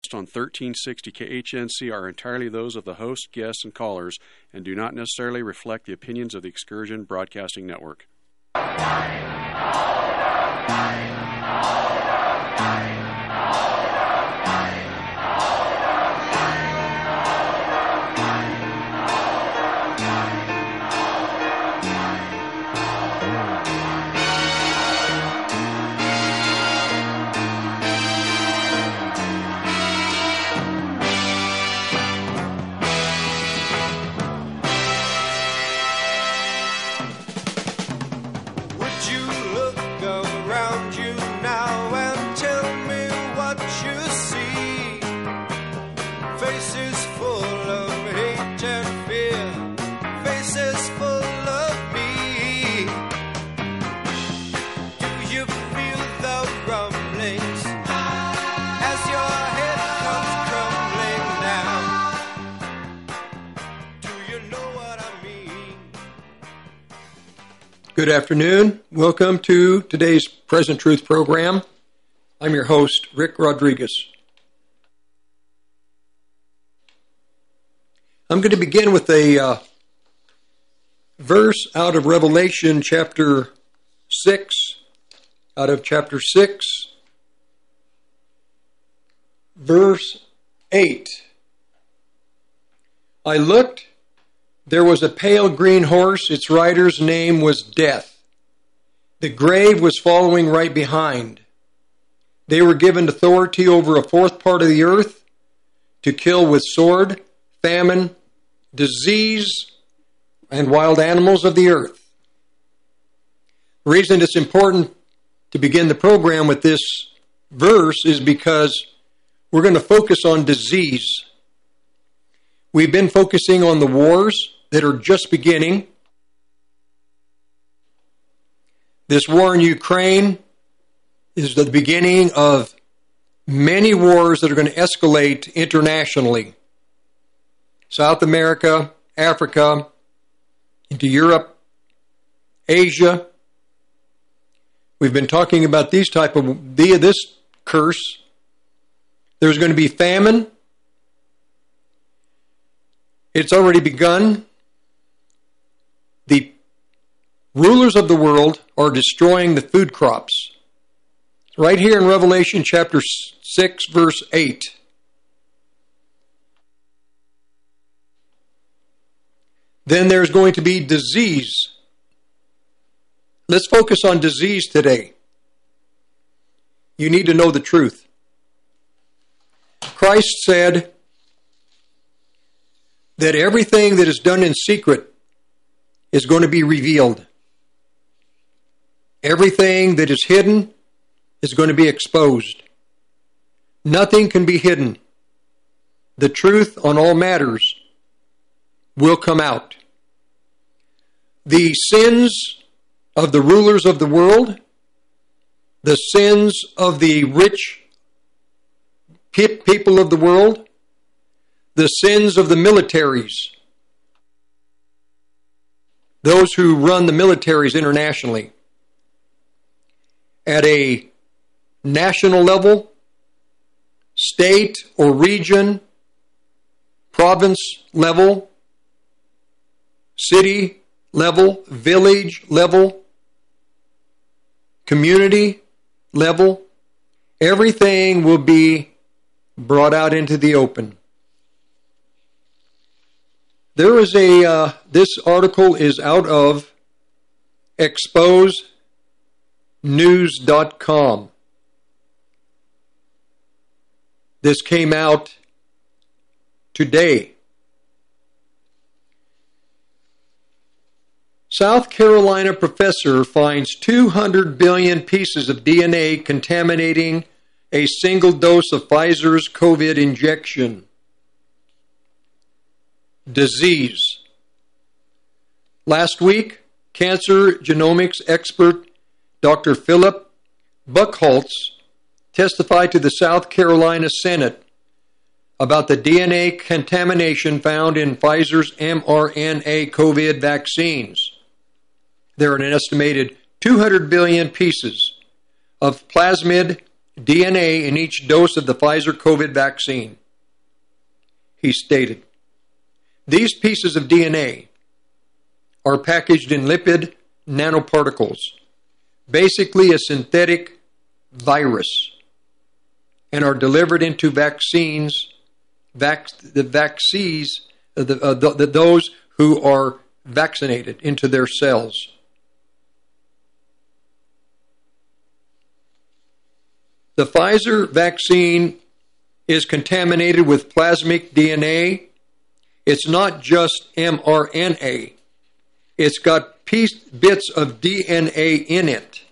expressed on 1360 KHNC are entirely those of the host, guests, and callers, and do not necessarily reflect the opinions of the Excursion Broadcasting Network. Good afternoon. Welcome to today's Present Truth program. I'm your host, Rick Rodriguez. I'm going to begin with a verse out of Revelation chapter 6, verse 8. I looked. There was a pale green horse. Its rider's name was Death. The grave was following right behind. They were given authority over a fourth part of the earth to kill with sword, famine, disease, and wild animals of the earth. The reason it's important to begin the program with this verse is because we're going to focus on disease. We've been focusing on the wars that are just beginning. This war in Ukraine is the beginning of many wars that are going to escalate internationally. South America, Africa, into Europe, Asia. We've been talking about this curse. There's going to be famine. It's already begun. The rulers of the world are destroying the food crops. Right here in Revelation chapter 6, verse 8. Then there's going to be disease. Let's focus on disease today. You need to know the truth. Christ said that everything that is done in secret is going to be revealed. Everything that is hidden is going to be exposed. Nothing can be hidden. The truth on all matters will come out. The sins of the rulers of the world, the sins of the rich people of the world, the sins of the militaries, those who run the militaries internationally, at a national level, state or region, province level, city level, village level, community level, everything will be brought out into the open. There is this article is out of exposenews.com. This came out today. South Carolina professor finds 200 billion pieces of DNA contaminating a single dose of Pfizer's COVID injection. Disease. Last week, cancer genomics expert Dr. Philip Buchholz testified to the South Carolina Senate about the DNA contamination found in Pfizer's mRNA COVID vaccines. There are an estimated 200 billion pieces of plasmid DNA in each dose of the Pfizer COVID vaccine. He stated, "These pieces of DNA are packaged in lipid nanoparticles, basically a synthetic virus, and are delivered into those who are vaccinated into their cells. The Pfizer vaccine is contaminated with plasmid DNA. It's not just mRNA. It's got bits of DNA in it.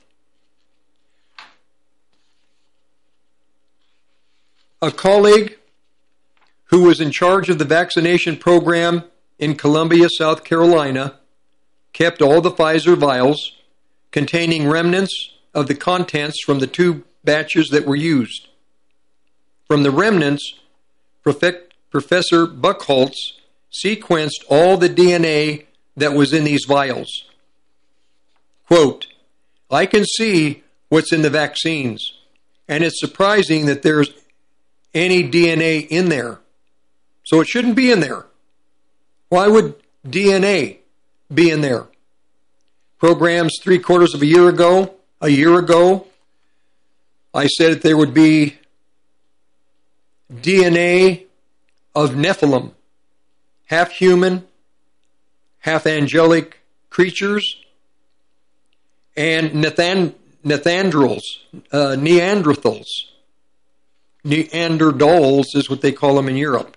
A colleague who was in charge of the vaccination program in Columbia, South Carolina, kept all the Pfizer vials containing remnants of the contents from the 2 batches that were used. From the remnants, Professor Buchholz sequenced all the DNA that was in these vials. Quote, "I can see what's in the vaccines, and it's surprising that there's any DNA in there. So it shouldn't be in there. Why would DNA be in there?" Programs 3/4 of a year ago, I said that there would be DNA of Nephilim, half human, half angelic creatures, and Neanderthals is what they call them in Europe.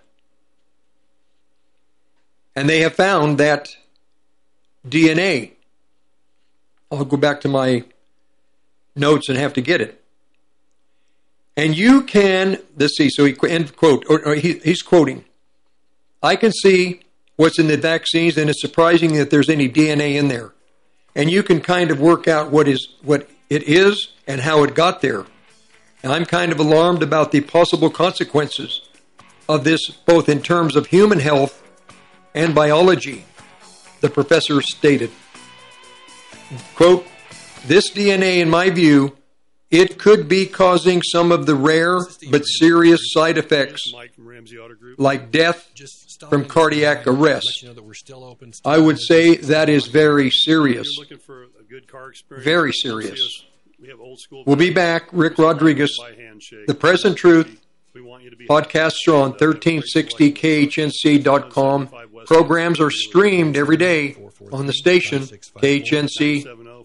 And they have found that DNA. I'll go back to my notes and have to get it. And you can, let's see, so he, end quote, he's quoting, "I can see what's in the vaccines, and it's surprising that there's any DNA in there. And you can kind of work out what it is and how it got there. And I'm kind of alarmed about the possible consequences of this, both in terms of human health and biology," the professor stated. Quote, "This DNA, in my view, it could be causing some of the rare but serious side effects like death from cardiac arrest. I would say that is very serious. Very serious." We'll be back. Rick Rodriguez, The Present Truth. Podcasts are on 1360khnc.com. Programs are streamed every day on the station, KHNC,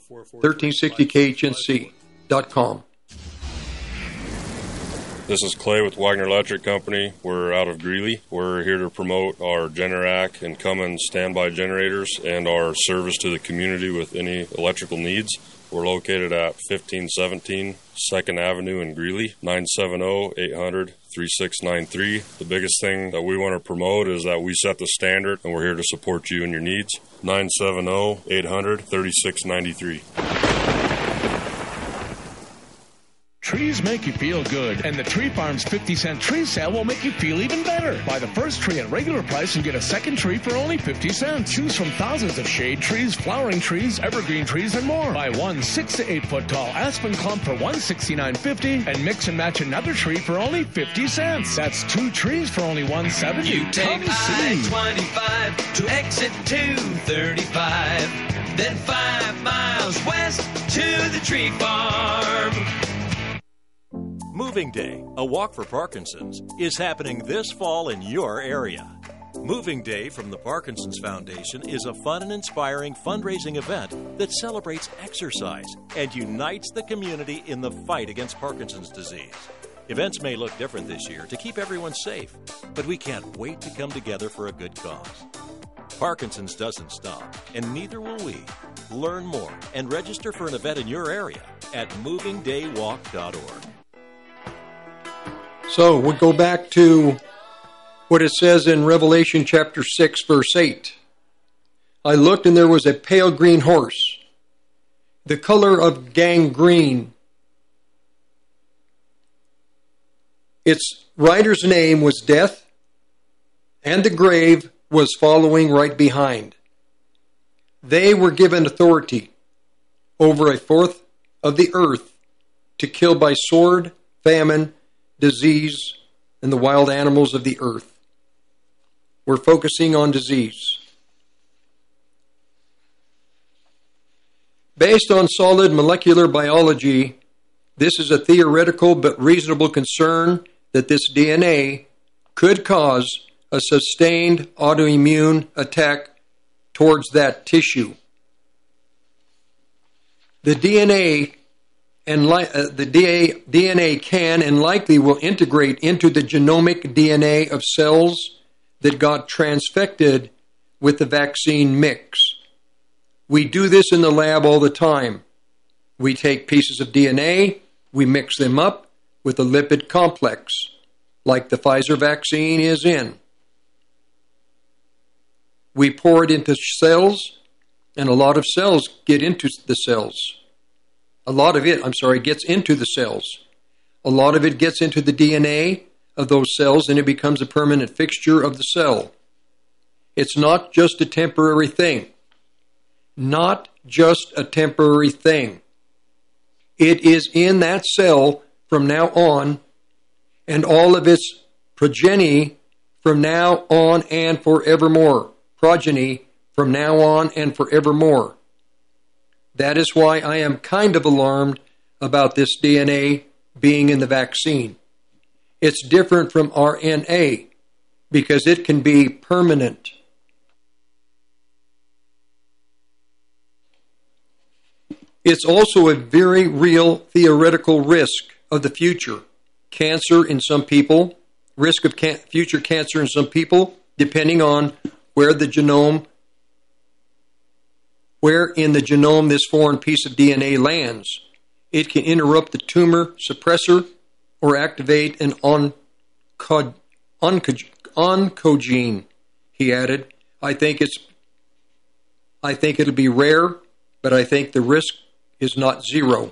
1360khnc.com. This is Clay with Wagner Electric Company. We're out of Greeley. We're here to promote our Generac and Cummins standby generators and our service to the community with any electrical needs. We're located at 1517 2nd Avenue in Greeley, 970-800-3693. The biggest thing that we want to promote is that we set the standard, and we're here to support you and your needs. 970-800-3693. Trees make you feel good, and the Tree Farm's 50-cent tree sale will make you feel even better. Buy the first tree at regular price and get a second tree for only 50 cents. Choose from thousands of shade trees, flowering trees, evergreen trees, and more. Buy one 6 to 8 foot tall aspen clump for $169.50 and mix and match another tree for only 50 cents. That's 2 trees for only $170. You take I-25 to exit 235, then 5 miles west to the Tree Farm. Moving Day, a walk for Parkinson's, is happening this fall in your area. Moving Day from the Parkinson's Foundation is a fun and inspiring fundraising event that celebrates exercise and unites the community in the fight against Parkinson's disease. Events may look different this year to keep everyone safe, but we can't wait to come together for a good cause. Parkinson's doesn't stop, and neither will we. Learn more and register for an event in your area at movingdaywalk.org. So we'll go back to what it says in Revelation chapter 6, verse 8. "I looked, and there was a pale green horse, the color of gangrene. Its rider's name was Death, and the grave was following right behind. They were given authority over a fourth of the earth to kill by sword, famine, disease, and the wild animals of the earth. We're focusing on disease. Based on solid molecular biology, this is a theoretical but reasonable concern that this DNA could cause a sustained autoimmune attack towards that tissue. The DNA can and likely will integrate into the genomic DNA of cells that got transfected with the vaccine mix. We do this in the lab all the time. We take pieces of DNA, we mix them up with a lipid complex, like the Pfizer vaccine is in. We pour it into cells, and a lot of cells get into the cells. A lot of it gets into the cells. A lot of it gets into the DNA of those cells, and it becomes a permanent fixture of the cell. It's not just a temporary thing. Not just a temporary thing. It is in that cell from now on, and all of its progeny from now on and forevermore. Progeny from now on and forevermore. That is why I am kind of alarmed about this DNA being in the vaccine. It's different from RNA because it can be permanent. It's also a very real theoretical risk of the future. Cancer in some people, risk of future cancer in some people, depending on where in the genome this foreign piece of DNA lands. It can interrupt the tumor suppressor or activate an oncogene, he added. I think it'll be rare, but I think the risk is not zero.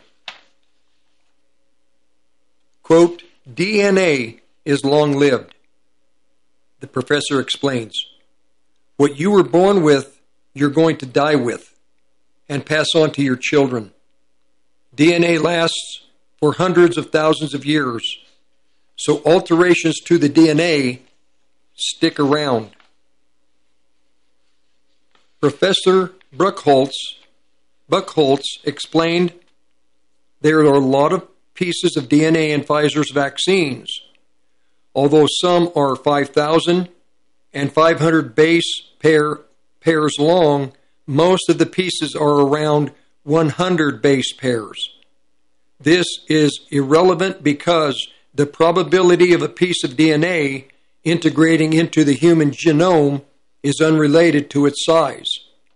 Quote, DNA is long-lived, the professor explains. What you were born with, you're going to die with and pass on to your children. DNA lasts for hundreds of thousands of years, so alterations to the DNA stick around. Professor Buchholz explained there are a lot of pieces of DNA in Pfizer's vaccines. Although some are 5,000 and 500 base pairs long, most of the pieces are around 100 base pairs. This is irrelevant because the probability of a piece of DNA integrating into the human genome is unrelated to its size.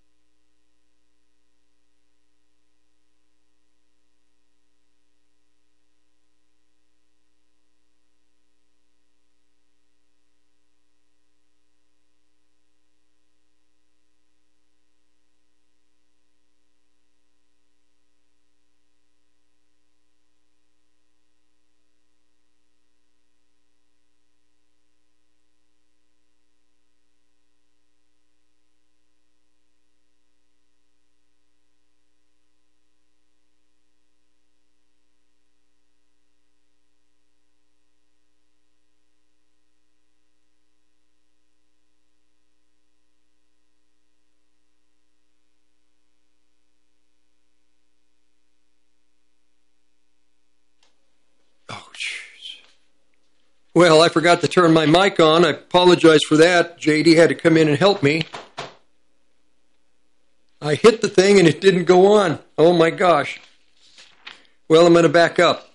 Well, I forgot to turn my mic on. I apologize for that. JD had to come in and help me. I hit the thing and it didn't go on. Oh my gosh. Well, I'm going to back up.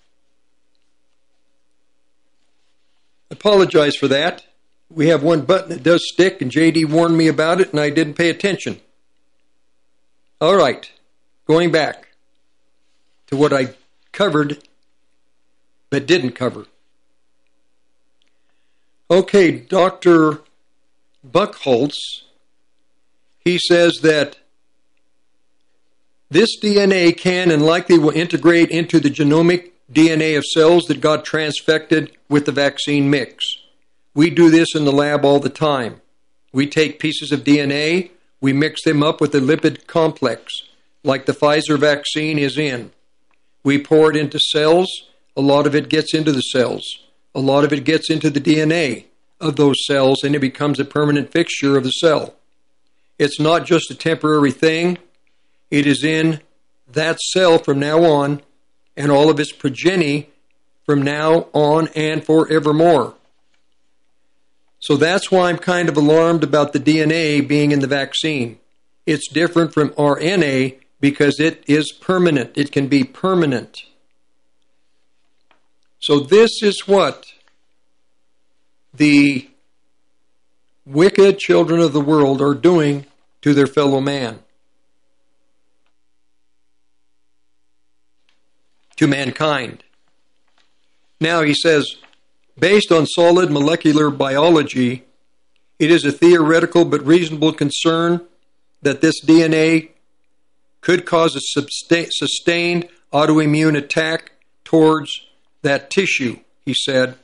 Apologize for that. We have one button that does stick, and JD warned me about it, and I didn't pay attention. All right. Going back to what I covered but didn't cover. Okay, Dr. Buchholz, he says that this DNA can and likely will integrate into the genomic DNA of cells that got transfected with the vaccine mix. We do this in the lab all the time. We take pieces of DNA, we mix them up with a lipid complex, like the Pfizer vaccine is in. We pour it into cells, A lot of it gets into the cells. A lot of it gets into the DNA of those cells, and it becomes a permanent fixture of the cell. It's not just a temporary thing. It is in that cell from now on, and all of its progeny from now on and forevermore. So that's why I'm kind of alarmed about the DNA being in the vaccine. It's different from RNA because it is permanent. It can be permanent. So this is what the wicked children of the world are doing to their fellow man, to mankind. Now he says, based on solid molecular biology, it is a theoretical but reasonable concern that this DNA could cause a sustained autoimmune attack towards that tissue, he said.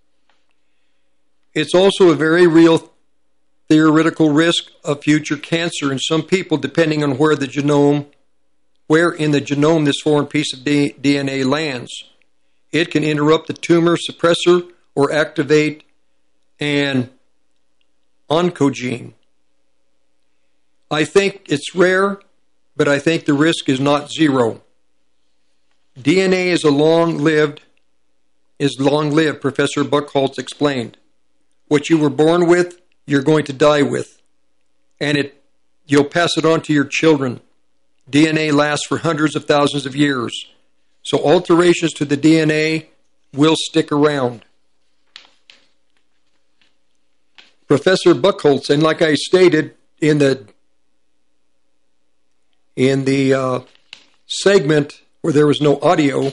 It's also a very real theoretical risk of future cancer in some people, depending on where in the genome this foreign piece of DNA lands. It can interrupt the tumor suppressor or activate an oncogene. I think it's rare, but I think the risk is not zero. DNA is long-lived, Professor Buchholz explained. What you were born with, you're going to die with. And you'll pass it on to your children. DNA lasts for hundreds of thousands of years. So alterations to the DNA will stick around. Professor Buchholz, and like I stated in the segment where there was no audio,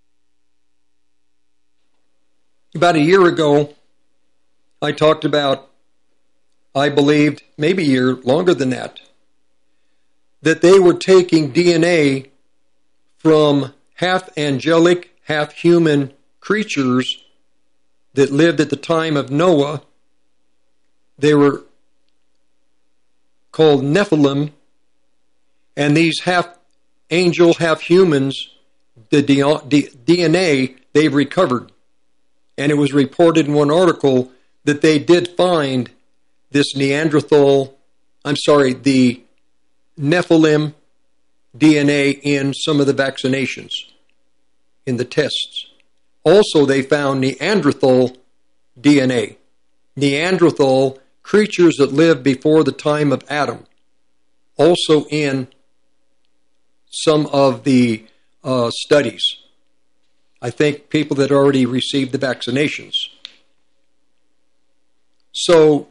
about a year ago, I talked about, I believed, maybe a year longer than that they were taking DNA from half angelic, half human creatures that lived at the time of Noah. They were called Nephilim, and these half angel, half humans, the DNA they've recovered. And it was reported in one article that they did find this the Nephilim DNA in some of the vaccinations, in the tests. Also, they found Neanderthal DNA. Neanderthal creatures that lived before the time of Adam. Also in some of the studies. I think people that already received the vaccinations. So,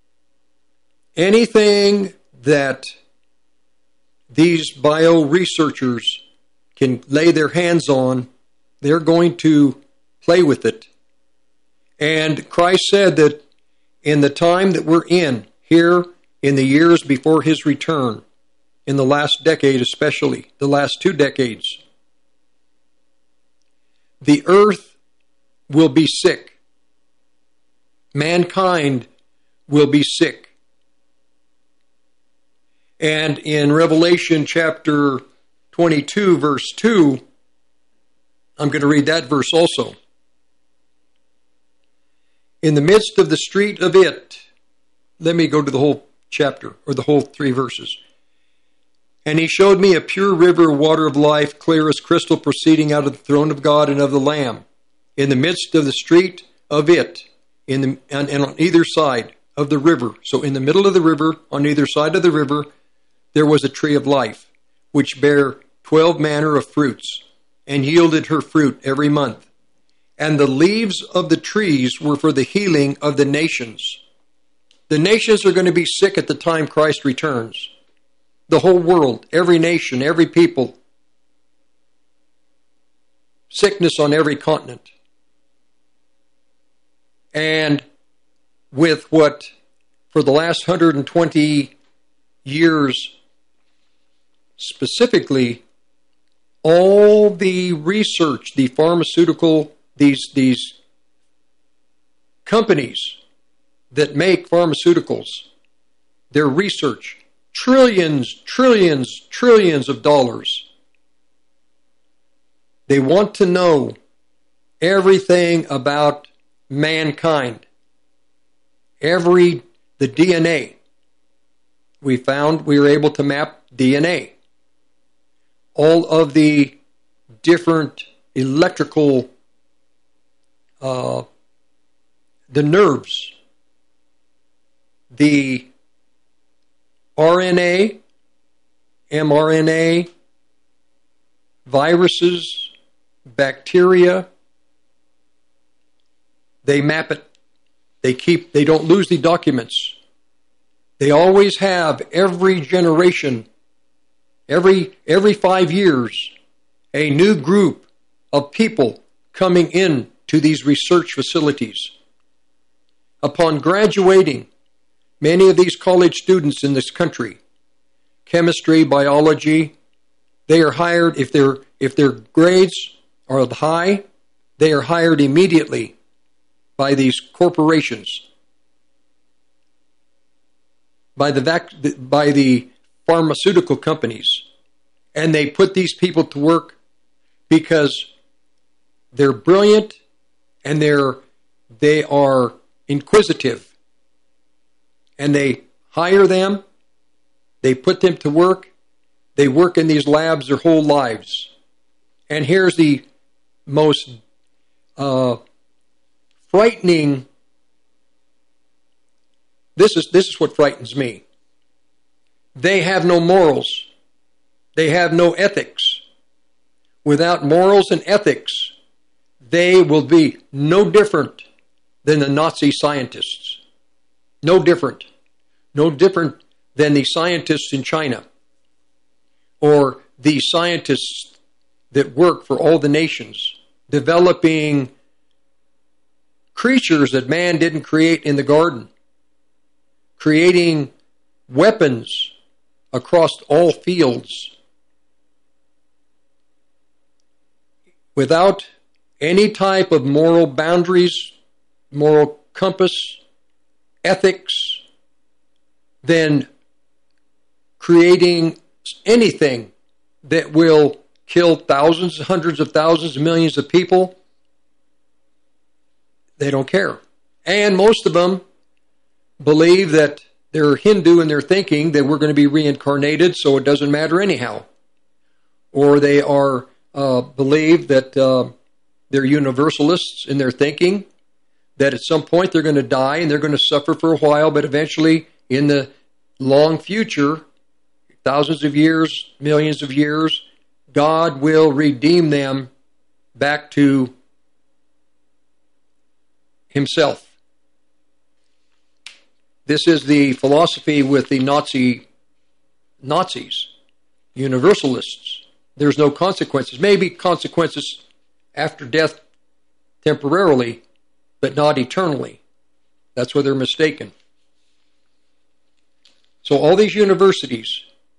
anything that these bio-researchers can lay their hands on, they're going to play with it. And Christ said that in the time that we're in, here in the years before his return, in the last decade especially, the last 2 decades, the earth will be sick. Mankind will be sick. And in Revelation chapter 22, verse 2, I'm going to read that verse also. In the midst of the street of it, let me go to the whole chapter, or the whole 3 verses. And he showed me a pure river of water of life, clear as crystal, proceeding out of the throne of God and of the Lamb. In the midst of the street of it, and on either side of the river. So in the middle of the river, on either side of the river, there was a tree of life, which bare 12 manner of fruits, and yielded her fruit every month. And the leaves of the trees were for the healing of the nations. The nations are going to be sick at the time Christ returns. The whole world, every nation, every people. Sickness on every continent. And with what, for the last 120 years specifically, all the research, the pharmaceutical, these companies that make pharmaceuticals, their research, trillions of dollars. They want to know everything about mankind. The DNA. We found we were able to map DNA. All of the different electrical, the nerves, the RNA, mRNA, viruses, bacteria, they map it. They don't lose the documents. They always have, every generation, every 5 years, a new group of people coming in to these research facilities. Upon graduating, many of these college students in this country, chemistry, biology, they are hired, if their grades are high, they are hired immediately by these corporations, by the pharmaceutical companies, and they put these people to work because they're brilliant and they are inquisitive, and they hire them, they put them to work, they work in these labs their whole lives. And here's the most frightening. This is what frightens me. They have no morals. They have no ethics. Without morals and ethics, they will be no different than the Nazi scientists. No different. No different than the scientists in China, or the scientists that work for all the nations, developing creatures that man didn't create in the garden, creating weapons across all fields without any type of moral boundaries, moral compass, ethics, then creating anything that will kill thousands, hundreds of thousands, millions of people. They don't care. And most of them believe that they're Hindu in their thinking, that we're going to be reincarnated, so it doesn't matter anyhow. Or they are believe that they're universalists in their thinking, that at some point they're going to die and they're going to suffer for a while, but eventually in the long future, thousands of years, millions of years, God will redeem them back to Himself. This is the philosophy with the Nazis, universalists. There's no consequences. Maybe consequences after death temporarily, but not eternally. That's where they're mistaken. So all these universities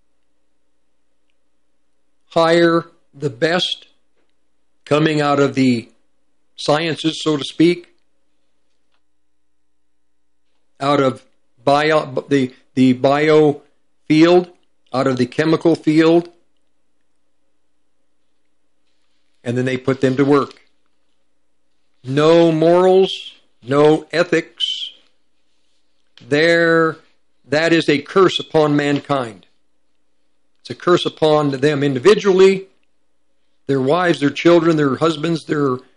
hire the best coming out of the sciences, so to speak, out of the bio field, out of the chemical field, and then they put them to work. No morals, no ethics. That is a curse upon mankind. It's a curse upon them individually, their wives, their children, their husbands,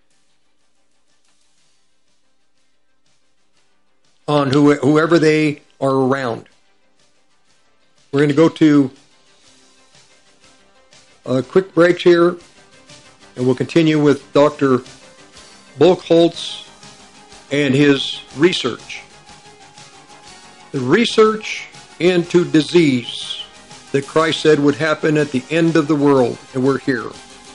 on whoever they are around. We're going to go to a quick break here, and we'll continue with Dr. Buchholz and his research. The research into disease that Christ said would happen at the end of the world, and we're here.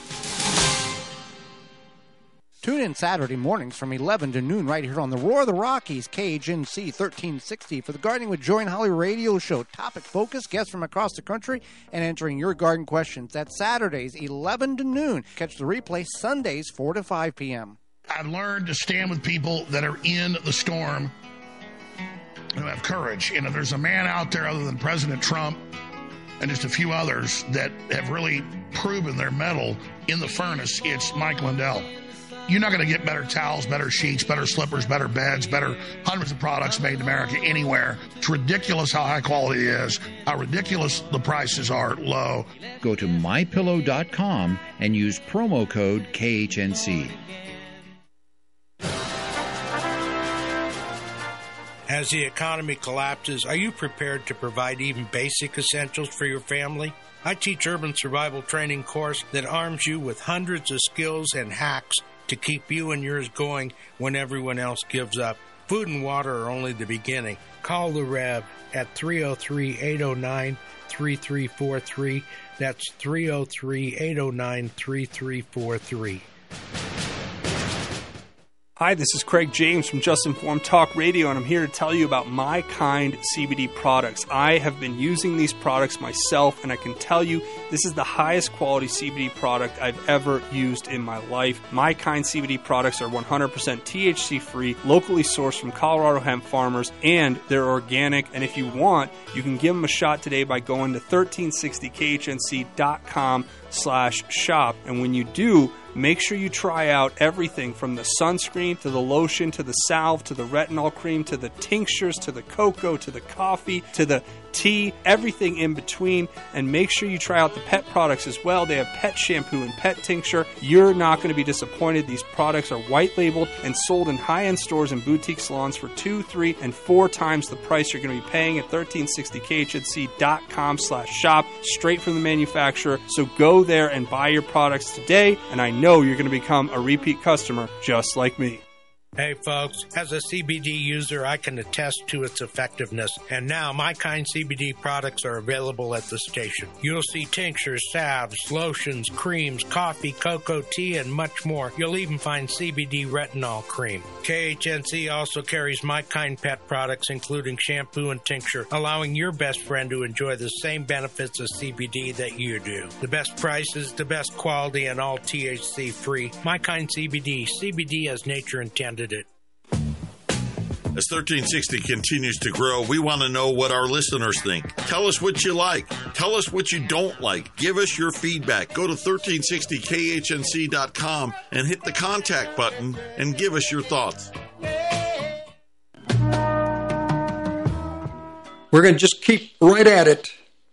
Tune in Saturday mornings from 11 to noon right here on the Roar of the Rockies, KHNC 1360 for the Gardening with Joy and Holly radio show. Topic focus, guests from across the country, and answering your garden questions. That's Saturdays, 11 to noon. Catch the replay Sundays, 4 to 5 p.m. I've learned to stand with people that are in the storm, who have courage. You know, there's a man out there other than President Trump and just a few others that have really proven their mettle in the furnace. It's Mike Lindell. You're not going to get better towels, better sheets, better slippers, better beds, better hundreds of products made in America anywhere. It's ridiculous how high quality it is, how ridiculous the prices are low. Go to MyPillow.com and use promo code KHNC. As the economy collapses, are you prepared to provide even basic essentials for your family? I teach urban survival training course that arms you with hundreds of skills and hacks to keep you and yours going when everyone else gives up. Food and water are only the beginning. Call the Rev at 303-809-3343. That's 303-809-3343. Hi, this is Craig James from Just Informed Talk Radio, and I'm here to tell you about My Kind CBD products. I have been using these products myself, and I can tell you this is the highest quality CBD product I've ever used in my life. My Kind CBD products are 100% THC-free, locally sourced from Colorado hemp farmers, and they're organic. And if you want, you can give them a shot today by going to 1360khnc.com/shop. And when you do, make sure you try out everything from the sunscreen to the lotion to the salve to the retinol cream to the tinctures to the cocoa to the coffee to the tea, everything in between. And make sure you try out the pet products as well. They have pet shampoo and pet tincture. You're not going to be disappointed. These products are white labeled and sold in high-end stores and boutique salons for 2, 3, and 4 times the price you're going to be paying at 1360khnc.com/shop, straight from the manufacturer. So go there and buy your products today, and I know you're going to become a repeat customer just like me. Hey folks, as a CBD user, I can attest to its effectiveness, and now My Kind CBD products are available at the station. You'll see tinctures, salves, lotions, creams, coffee, cocoa, tea, and much more. You'll even find CBD retinol cream. KHNC also carries My Kind pet products, including shampoo and tincture, allowing your best friend to enjoy the same benefits of CBD that you do. The best prices, the best quality, and all THC-free. My Kind CBD. CBD as nature intended it. As 1360 continues to grow, we want to know what our listeners think. Tell us what you like. Tell us what you don't like. Give us your feedback. Go to 1360khnc.com and hit the contact button and give us your thoughts. We're going to just keep right at it.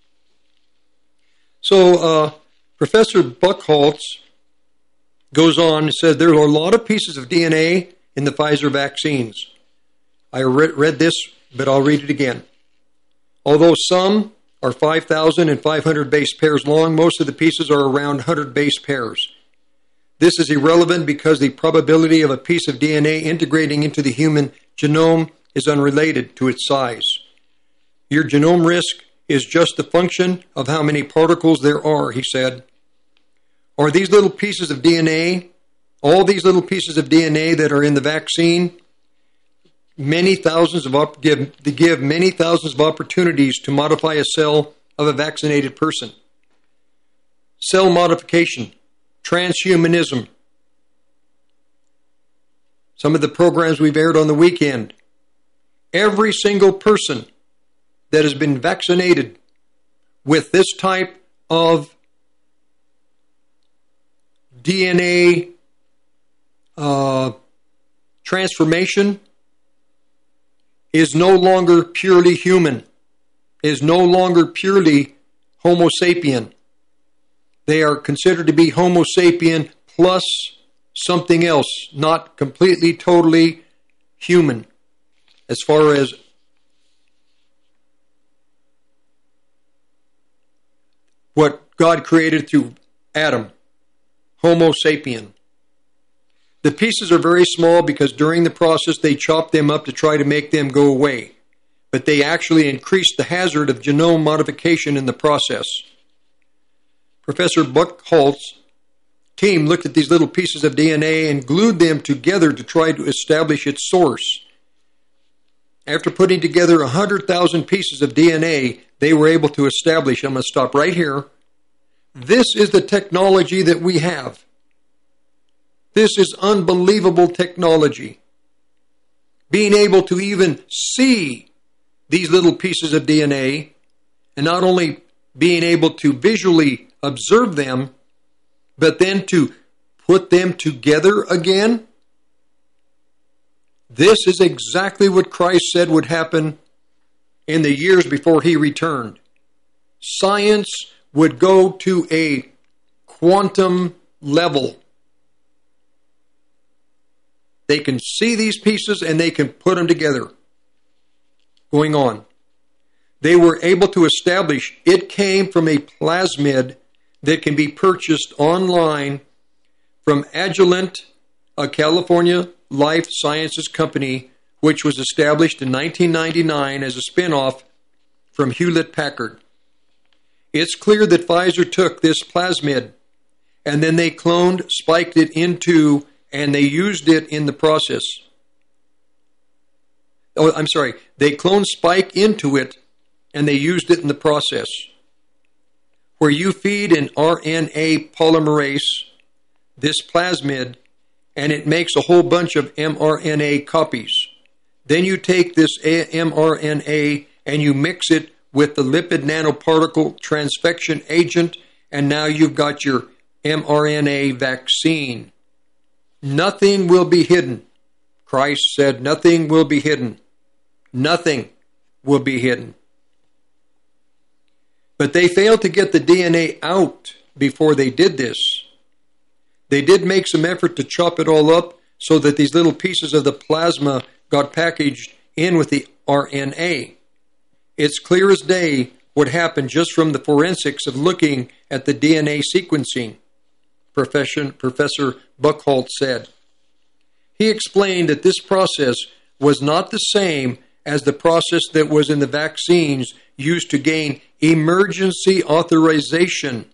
So Professor Buchholz goes on and says there are a lot of pieces of DNA in the Pfizer vaccines. I read this, but I'll read it again. Although some are 5,500 base pairs long, most of the pieces are around 100 base pairs. This is irrelevant because the probability of a piece of DNA integrating into the human genome is unrelated to its size. Your genome risk is just a function of how many particles there are, he said. Are these little pieces of DNA, all these little pieces of DNA that are in the vaccine, give many thousands of opportunities to modify a cell of a vaccinated person. Cell modification, transhumanism, some of the programs we've aired on the weekend. Every single person that has been vaccinated with this type of DNA transformation is no longer purely human, is no longer purely Homo sapien. They are considered to be Homo sapien plus something else, not completely, totally human as far as what God created through Adam, Homo sapien. The pieces are very small because during the process they chop them up to try to make them go away. But they actually increase the hazard of genome modification in the process. Professor Buchholz's team looked at these little pieces of DNA and glued them together to try to establish its source. After putting together 100,000 pieces of DNA, they were able to establish, I'm going to stop right here, this is the technology that we have. This is unbelievable technology. Being able to even see these little pieces of DNA, and not only being able to visually observe them, but then to put them together again? This is exactly what Christ said would happen in the years before he returned. Science would go to a quantum level. They can see these pieces and they can put them together. Going on. They were able to establish it came from a plasmid that can be purchased online from Agilent, a California life sciences company, which was established in 1999 as a spinoff from Hewlett-Packard. It's clear that Pfizer took this plasmid and then they cloned, spiked it into, and they used it in the process. They cloned spike into it and they used it in the process. Where you feed an RNA polymerase, this plasmid, and it makes a whole bunch of mRNA copies. Then you take this mRNA and you mix it with the lipid nanoparticle transfection agent, and now you've got your mRNA vaccine. Nothing will be hidden. Christ said nothing will be hidden. Nothing will be hidden. But they failed to get the DNA out before they did this. They did make some effort to chop it all up so that these little pieces of the plasma got packaged in with the RNA. It's clear as day what happened just from the forensics of looking at the DNA sequencing, Professor Buchholz said. He explained that this process was not the same as the process that was in the vaccines used to gain emergency authorization.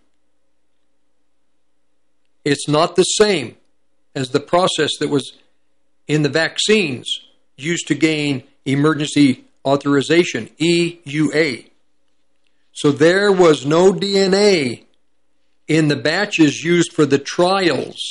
It's not the same as the process that was in the vaccines used to gain emergency authorization, EUA. So there was no DNA in the batches used for the trials.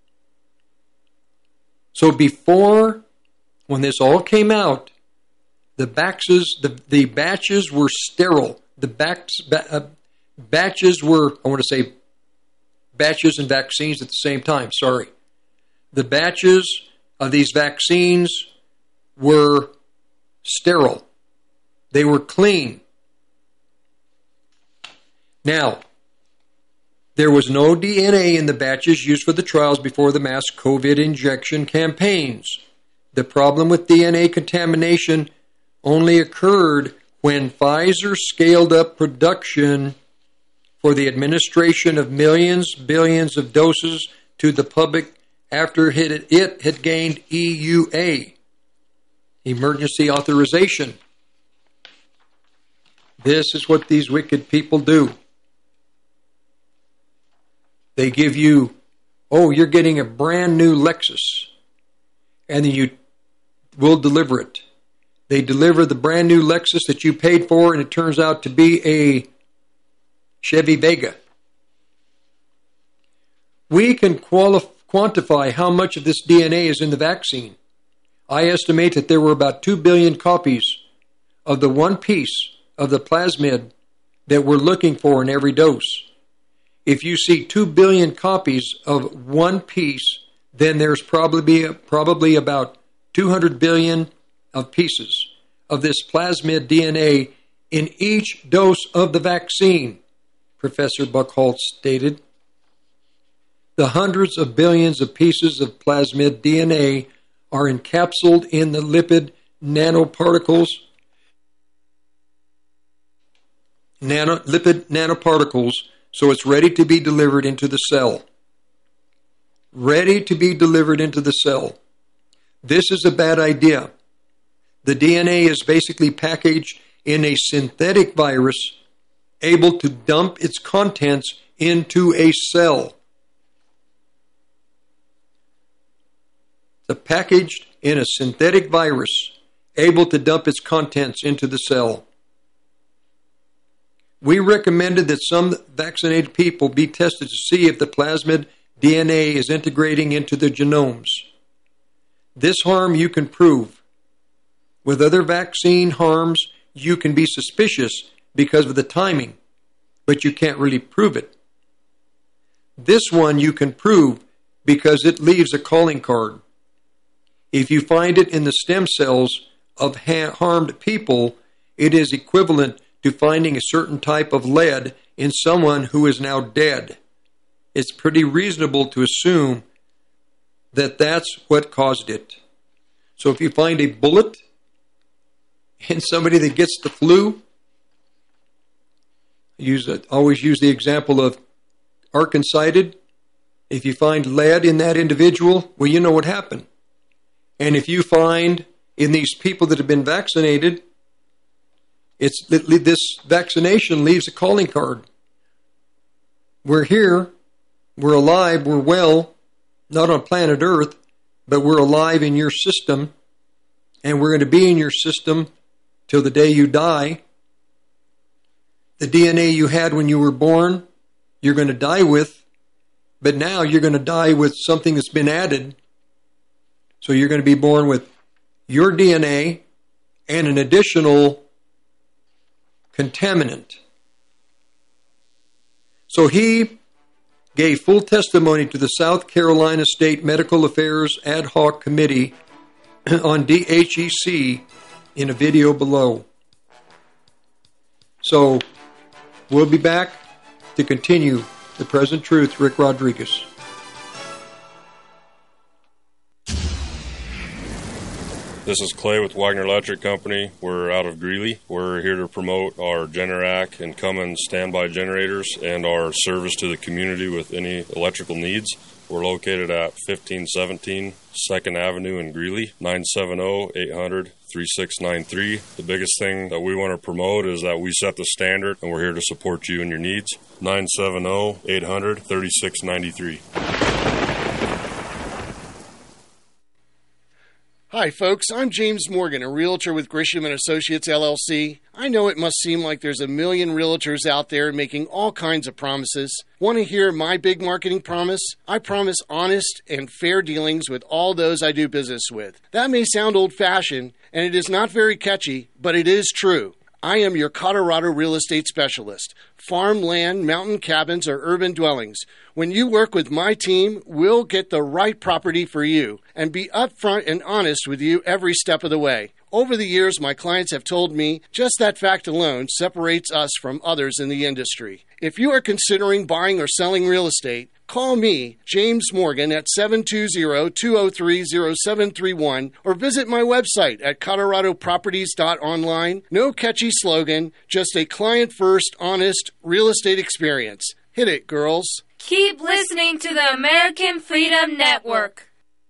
So before, when this all came out, the batches were sterile. The batches were, I want to say batches and vaccines at the same time, sorry. The batches of these vaccines were sterile. They were clean. Now, there was no DNA in the batches used for the trials before the mass COVID injection campaigns. The problem with DNA contamination only occurred when Pfizer scaled up production for the administration of billions of doses to the public after it had gained EUA, emergency authorization. This is what these wicked people do. They give you, you're getting a brand new Lexus, and then will deliver it. They deliver the brand new Lexus that you paid for, and it turns out to be a Chevy Vega. We can quantify how much of this DNA is in the vaccine. I estimate that there were about 2 billion copies of the one piece of the plasmid that we're looking for in every dose. If you see 2 billion copies of one piece, then there's probably about 200 billion of pieces of this plasmid DNA in each dose of the vaccine, Professor Buchholz stated. The hundreds of billions of pieces of plasmid DNA are encapsulated in the lipid nanoparticles, so it's ready to be delivered into the cell. Ready to be delivered into the cell. This is a bad idea. The DNA is basically packaged in a synthetic virus able to dump its contents into a cell. It's packaged in a synthetic virus able to dump its contents into the cell. We recommended that some vaccinated people be tested to see if the plasmid DNA is integrating into their genomes. This harm you can prove. With other vaccine harms, you can be suspicious because of the timing, but you can't really prove it. This one you can prove because it leaves a calling card. If you find it in the stem cells of harmed people, it is equivalent to finding a certain type of lead in someone who is now dead. It's pretty reasonable to assume that that's what caused it. So if you find a bullet in somebody that gets the flu, always use the example of arc-incited. If you find lead in that individual, well, you know what happened. And if you find in these people that have been vaccinated, this vaccination leaves a calling card. We're here, we're alive, we're well, not on planet Earth, but we're alive in your system, and we're going to be in your system till the day you die. The DNA you had when you were born, you're going to die with, but now you're going to die with something that's been added. So you're going to be born with your DNA and an additional contaminant. So he gave full testimony to the South Carolina State Medical Affairs Ad Hoc Committee on DHEC in a video below. So we'll be back to continue The Present Truth. Rick Rodriguez. This is Clay with Wagner Electric Company. We're out of Greeley. We're here to promote our Generac and Cummins standby generators and our service to the community with any electrical needs. We're located at 1517 2nd Avenue in Greeley, 970-800-3693. The biggest thing that we want to promote is that we set the standard, and we're here to support you and your needs. 970-800-3693. Hi, folks. I'm James Morgan, a realtor with Grisham & Associates, LLC. I know it must seem like there's a million realtors out there making all kinds of promises. Want to hear my big marketing promise? I promise honest and fair dealings with all those I do business with. That may sound old-fashioned, and it is not very catchy, but it is true. I am your Colorado real estate specialist. Farm, land, mountain cabins, or urban dwellings. When you work with my team, we'll get the right property for you and be upfront and honest with you every step of the way. Over the years, my clients have told me just that fact alone separates us from others in the industry. If you are considering buying or selling real estate, call me, James Morgan, at 720-203-0731 or visit my website at coloradoproperties.online. No catchy slogan, just a client-first, honest real estate experience. Hit it, girls. Keep listening to the American Freedom Network.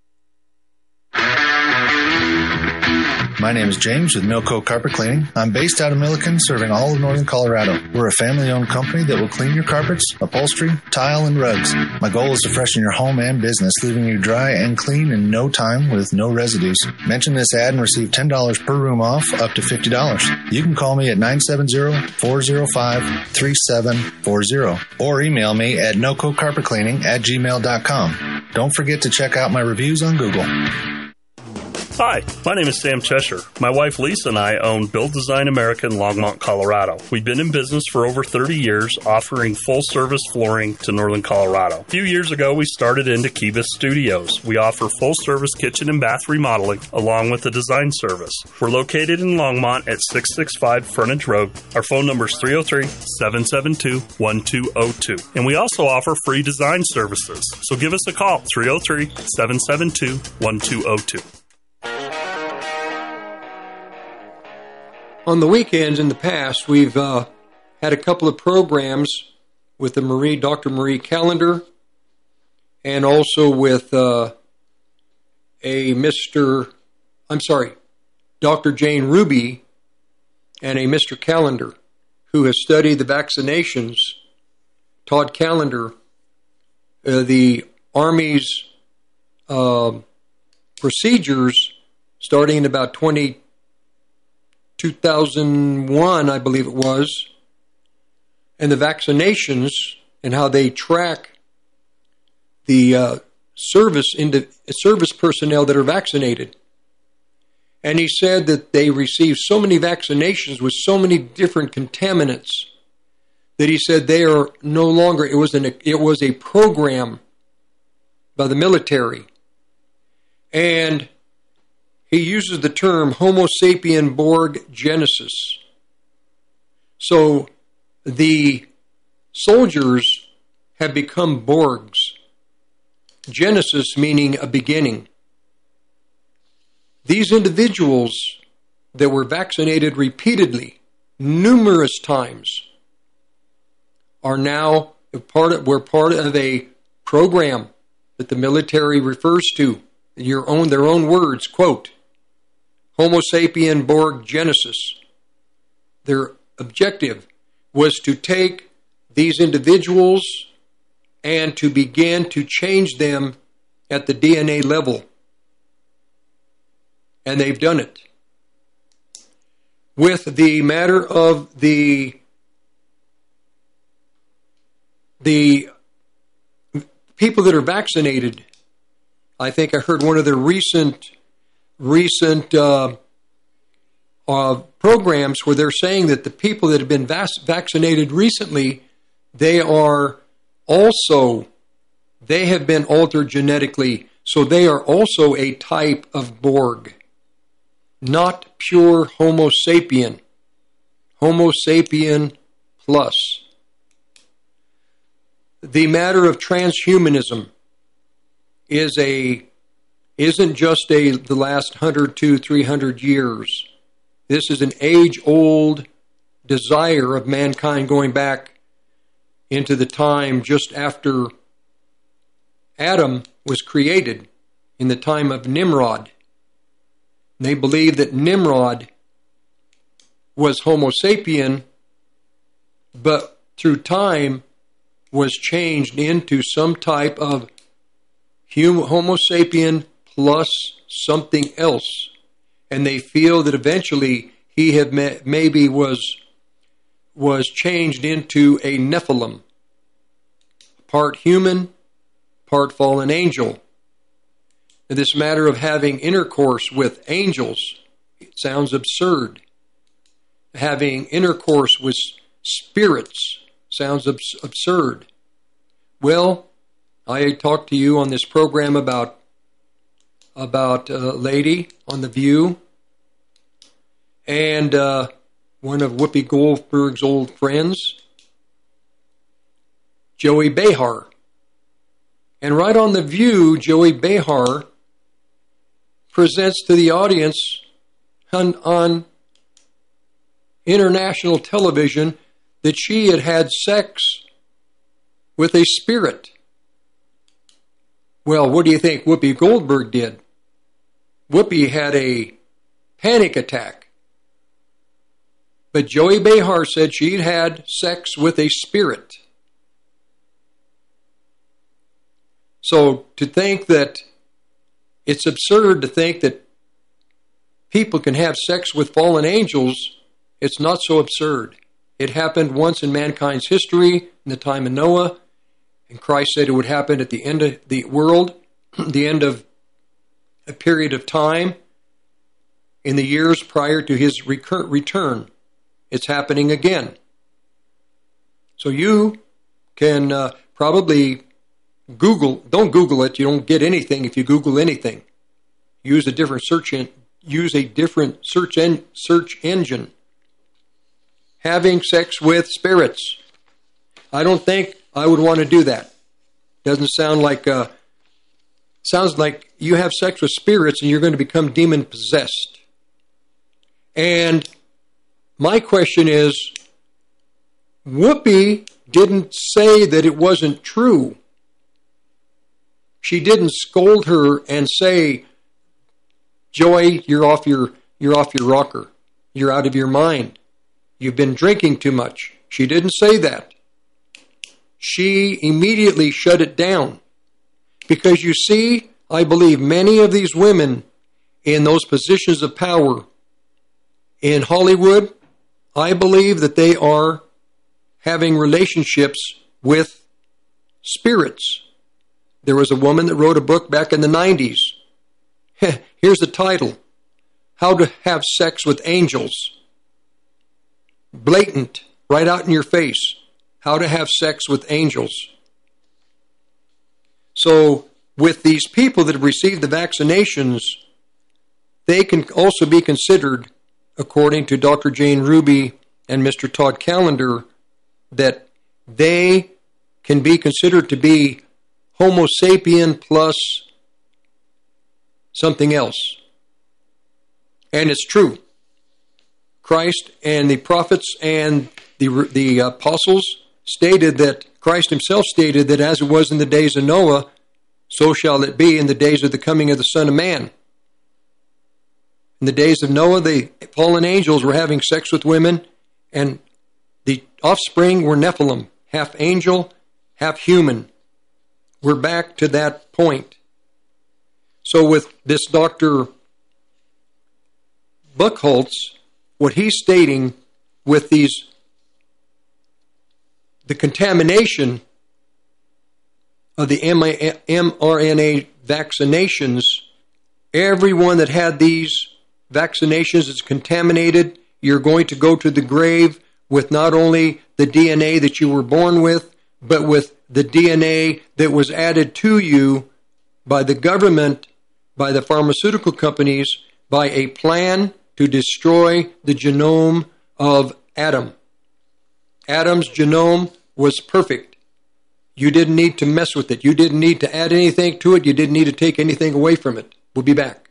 My name is James with Milco Carpet Cleaning. I'm based out of Milliken, serving all of northern Colorado. We're a family-owned company that will clean your carpets, upholstery, tile, and rugs. My goal is to freshen your home and business, leaving you dry and clean in no time with no residues. Mention this ad and receive $10 per room off, up to $50. You can call me at 970-405-3740 or email me at nococarpetcleaning@gmail.com. Don't forget to check out my reviews on Google. Hi, my name is Sam Cheshire. My wife Lisa and I own Build Design America in Longmont, Colorado. We've been in business for over 30 years, offering full-service flooring to northern Colorado. A few years ago, we started into Kibis Studios. We offer full-service kitchen and bath remodeling, along with a design service. We're located in Longmont at 665 Frontage Road. Our phone number is 303-772-1202. And we also offer free design services. So give us a call, 303-772-1202. On the weekends in the past, we've had a couple of programs with Dr. Marie Callender, and also with Dr. Jane Ruby and a Mr. Callender, who has studied the vaccinations. Todd Callender, the Army's procedures starting in about 2001, I believe it was, and the vaccinations and how they track the service personnel that are vaccinated. And he said that they received so many vaccinations with so many different contaminants that he said they are no longer. It was a program by the military. And he uses the term Homo sapien Borg Genesis. So the soldiers have become Borgs. Genesis meaning a beginning. These individuals that were vaccinated repeatedly, numerous times, are now part of a program that the military refers to. Their own words, quote, Homo sapien Borg Genesis. Their objective was to take these individuals and to begin to change them at the DNA level. And they've done it. With the matter of the people that are vaccinated, I think I heard one of their recent programs where they're saying that the people that have been vaccinated recently, they have been altered genetically, so they are also a type of Borg, not pure Homo sapien, Homo sapien plus. The matter of transhumanism isn't just the last 100 to 300 years. This is an age-old desire of mankind going back into the time just after Adam was created, in the time of Nimrod. They believe that Nimrod was Homo sapien, but through time was changed into some type of Homo sapien plus something else. And they feel that eventually he maybe was changed into a Nephilim, part human, part fallen angel. And this matter of having intercourse with angels, it sounds absurd. Having intercourse with spirits sounds absurd. Well, I talked to you on this program about a lady on The View, and one of Whoopi Goldberg's old friends, Joey Behar. And right on The View, Joey Behar presents to the audience on international television that she had had sex with a spirit. Well, what do you think Whoopi Goldberg did? Whoopi had a panic attack. But Joey Behar said she'd had sex with a spirit. So to think that it's absurd to think that people can have sex with fallen angels, it's not so absurd. It happened once in mankind's history, in the time of Noah, and Christ said it would happen at the end of the world, the end of a period of time, in the years prior to his return. It's happening again. So you can probably don't Google it. You don't get anything if you Google anything. Use a different search engine. Having sex with spirits. I don't think I would want to do that. Doesn't sound like sounds like you have sex with spirits and you're going to become demon possessed. And my question is, Whoopi didn't say that it wasn't true. She didn't scold her and say, Joy, you're off your rocker. You're out of your mind. You've been drinking too much. She didn't say that. She immediately shut it down. Because you see, I believe many of these women in those positions of power in Hollywood, I believe that they are having relationships with spirits. There was a woman that wrote a book back in the 90s. Here's the title: How to Have Sex with Angels. Blatant, right out in your face. How to have sex with angels. So with these people that have received the vaccinations, they can also be considered, according to Dr. Jane Ruby and Mr. Todd Callender, that they can be considered to be Homo sapien plus something else. And it's true. Christ and the prophets and the apostles stated that, Christ himself stated that as it was in the days of Noah, so shall it be in the days of the coming of the Son of Man. In the days of Noah, the fallen angels were having sex with women, and the offspring were Nephilim, half angel, half human. We're back to that point. So with this Dr. Buchholz, what he's stating with the contamination of the mRNA vaccinations, everyone that had these vaccinations is contaminated. You're going to go to the grave with not only the DNA that you were born with, but with the DNA that was added to you by the government, by the pharmaceutical companies, by a plan to destroy the genome of Adam. Adam's genome was perfect. You didn't need to mess with it. You didn't need to add anything to it. You didn't need to take anything away from it. We'll be back.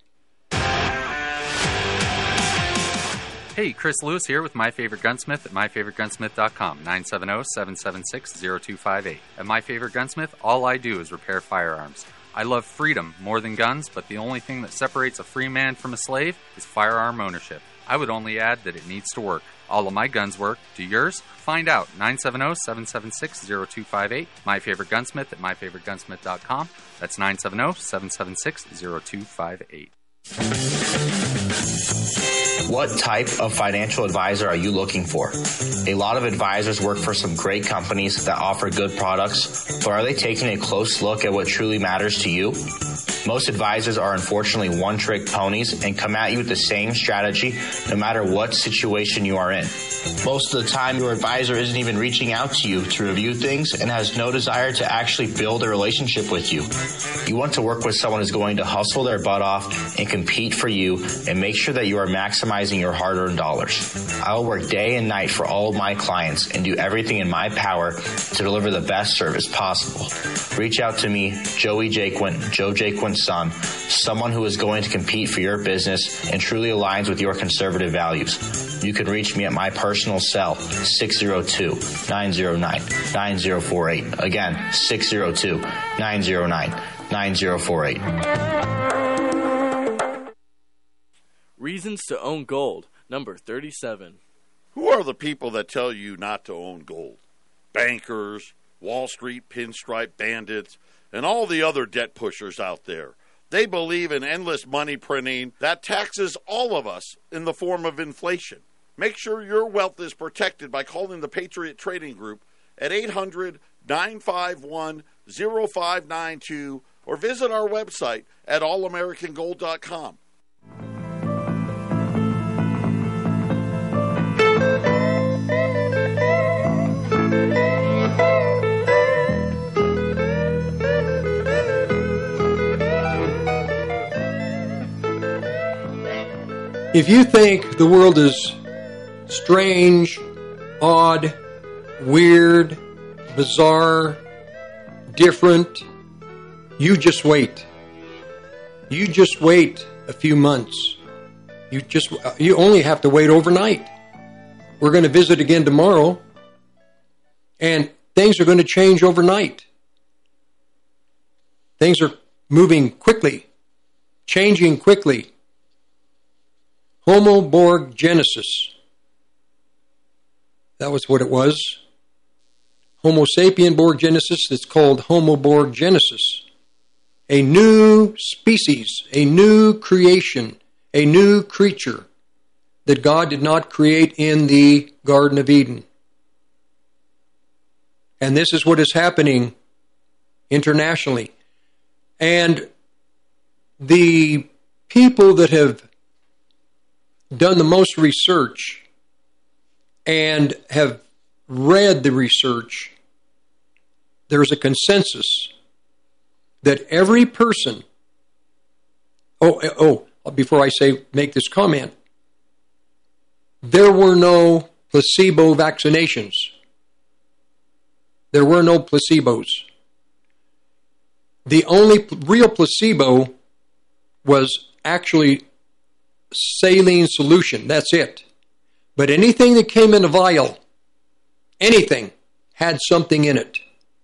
Hey, Chris Lewis here with My Favorite Gunsmith at MyFavoriteGunsmith.com, 970-776-0258. At My Favorite Gunsmith, all I do is repair firearms. I love freedom more than guns, but the only thing that separates a free man from a slave is firearm ownership. I would only add that it needs to work. All of my guns work. Do yours? Find out. 970-776-0258. My Favorite Gunsmith at MyFavoriteGunsmith.com. That's 970-776-0258. What type of financial advisor are you looking for? A lot of advisors work for some great companies that offer good products, but are they taking a close look at what truly matters to you? Most advisors are unfortunately one-trick ponies and come at you with the same strategy no matter what situation you are in. Most of the time, your advisor isn't even reaching out to you to review things and has no desire to actually build a relationship with you. You want to work with someone who's going to hustle their butt off and compete for you and make sure that you are maximizing your hard-earned dollars. I will work day and night for all of my clients and do everything in my power to deliver the best service possible. Reach out to me, Joey Jaquint, Joe Jaquint's son, someone who is going to compete for your business and truly aligns with your conservative values. You can reach me at my personal cell, 602-909-9048. Again, 602-909-9048. Reasons to own gold, number 37. Who are the people that tell you not to own gold? Bankers, Wall Street pinstripe bandits, and all the other debt pushers out there. They believe in endless money printing that taxes all of us in the form of inflation. Make sure your wealth is protected by calling the Patriot Trading Group at 800-951-0592 or visit our website at allamericangold.com. If you think the world is strange, odd, weird, bizarre, different, you just wait. You just wait a few months. You only have to wait overnight. We're going to visit again tomorrow, and things are going to change overnight. Things are moving quickly, changing quickly. Homo Borg Genesis. That was what it was. Homo sapien Borg Genesis. It's called Homo Borg Genesis. A new species, a new creation, a new creature that God did not create in the Garden of Eden. And this is what is happening internationally. And the people that have done the most research and have read the research, there's a consensus that every person, before I make this comment, there were no placebo vaccinations. There were no placebos. The only real placebo was actually saline solution. That's it. But anything that came in a vial, anything, had something in it.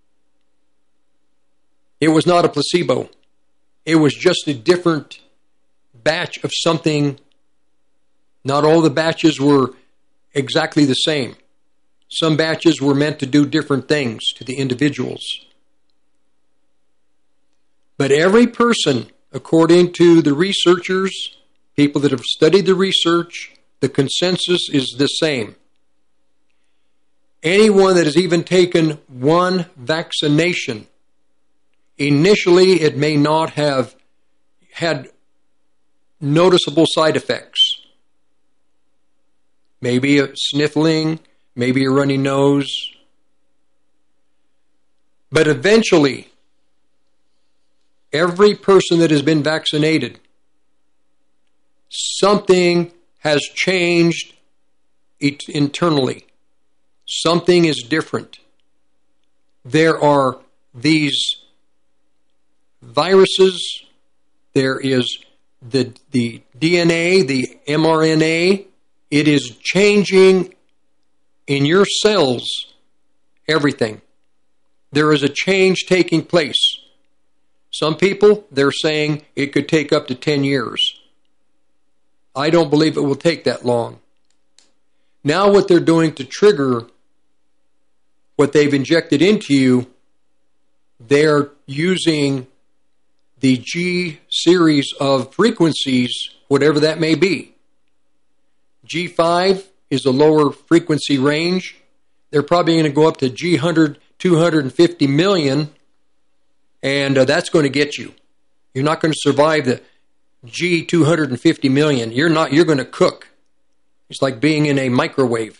It was not a placebo. It was just a different batch of something. Not all the batches were exactly the same. Some batches were meant to do different things to the individuals. But every person, according to the researchers, people that have studied the research, the consensus is the same. Anyone that has even taken one vaccination, initially it may not have had noticeable side effects. Maybe a sniffling, maybe a runny nose. But eventually, every person that has been vaccinated, something has changed internally. Something is different. There are these viruses, there is the DNA, the mRNA. It is changing in your cells everything. There is a change taking place. Some people, they're saying it could take up to 10 years. I don't believe it will take that long. Now what they're doing to trigger what they've injected into you, they're using the G series of frequencies, whatever that may be. G5 is a lower frequency range. They're probably going to go up to G100, 250 million, and that's going to get you. You're not going to survive the G250 million. You're going to cook. It's like being in a microwave.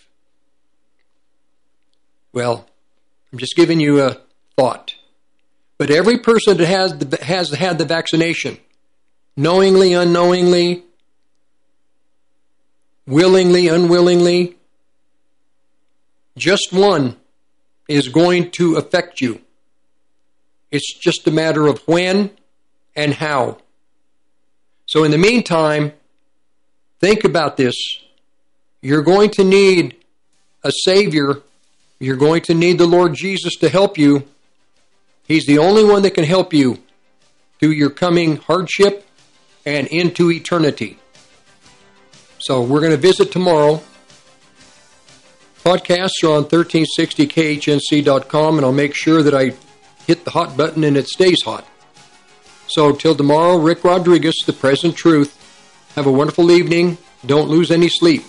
Well, I'm just giving you a thought. But every person that has had the vaccination, knowingly, unknowingly, willingly, unwillingly, just one is going to affect you. It's just a matter of when and how. So in the meantime, think about this. You're going to need a Savior. You're going to need the Lord Jesus to help you. He's the only one that can help you through your coming hardship and into eternity. So we're going to visit tomorrow. Podcasts are on 1360khnc.com, and I'll make sure that I hit the hot button and it stays hot. So till tomorrow, Rick Rodriguez, The Present Truth. Have a wonderful evening. Don't lose any sleep.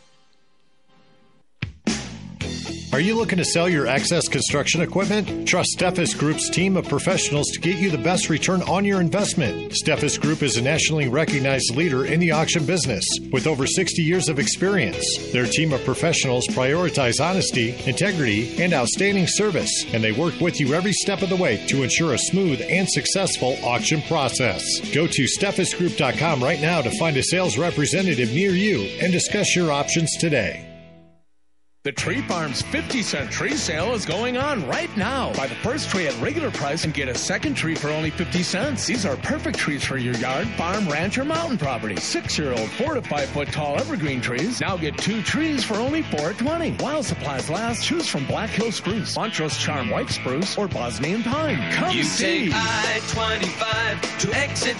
Are you looking to sell your excess construction equipment? Trust Steffes Group's team of professionals to get you the best return on your investment. Steffes Group is a nationally recognized leader in the auction business with over 60 years of experience. Their team of professionals prioritize honesty, integrity, and outstanding service, and they work with you every step of the way to ensure a smooth and successful auction process. Go to SteffesGroup.com right now to find a sales representative near you and discuss your options today. The Tree Farms 50-cent tree sale is going on right now. Buy the first tree at regular price and get a second tree for only 50 cents. These are perfect trees for your yard, farm, ranch, or mountain property. 6-year-old 4 to 5 foot tall evergreen trees. Now get 2 trees for only $4.20. While supplies last, choose from Black Hill Spruce, Montrose Charm White Spruce, or Bosnian Pine. Come you see. Take I-25 to exit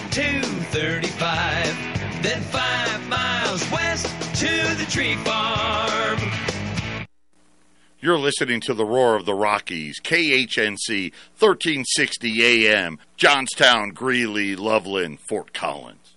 235, then 5 miles west to the Tree Farm. You're listening to the Roar of the Rockies, KHNC, 1360 AM, Johnstown, Greeley, Loveland, Fort Collins.